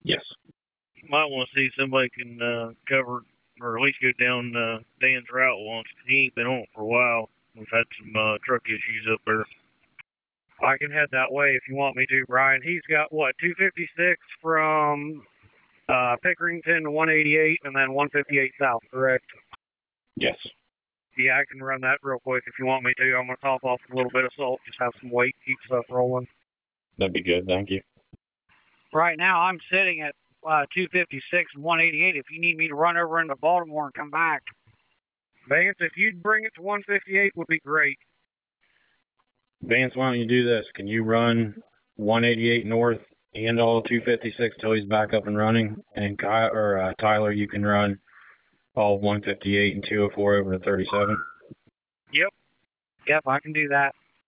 Yes. You might want to see if somebody can cover or at least go down Dan's route once. 'Cause he ain't been on it for a while. We've had some truck issues up there. I can head that way if you want me to, Brian. He's got what 256 from Pickerington to 188, and then 158 south. Correct? Yes. Yeah, I can run that real quick if you want me to. I'm gonna top off a little bit of salt, just have some weight, keep stuff rolling. That'd be good. Thank you. Right now, I'm sitting at 256 and 188. If you need me to run over into Baltimore and come back, Vance, if you'd bring it to 158, would be great. Vance, why don't you do this? Can you run 188 north and all 256 till he's back up and running? And Tyler, you can run all 158 and 204 over to 37. Yep, I can do that.